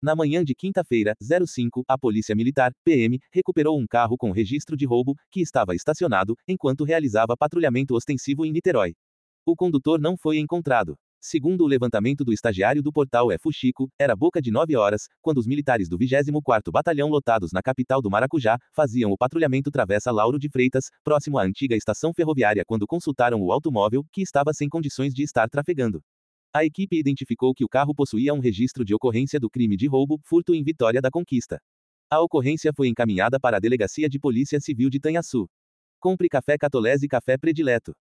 Na manhã de quinta-feira, 05, a Polícia Militar, PM, recuperou um carro com registro de roubo, que estava estacionado, enquanto realizava patrulhamento ostensivo em Niterói. O condutor não foi encontrado. Segundo o levantamento do estagiário do portal Fuxico, era boca de 9 horas, quando os militares do 24º Batalhão lotados na capital do Maracujá, faziam o patrulhamento Travessa Lauro de Freitas, próximo à antiga estação ferroviária quando consultaram o automóvel, que estava sem condições de estar trafegando. A equipe identificou que o carro possuía um registro de ocorrência do crime de roubo, furto em Vitória da Conquista. A ocorrência foi encaminhada para a Delegacia de Polícia Civil de Tanhaçu. Compre café Catolese e café predileto.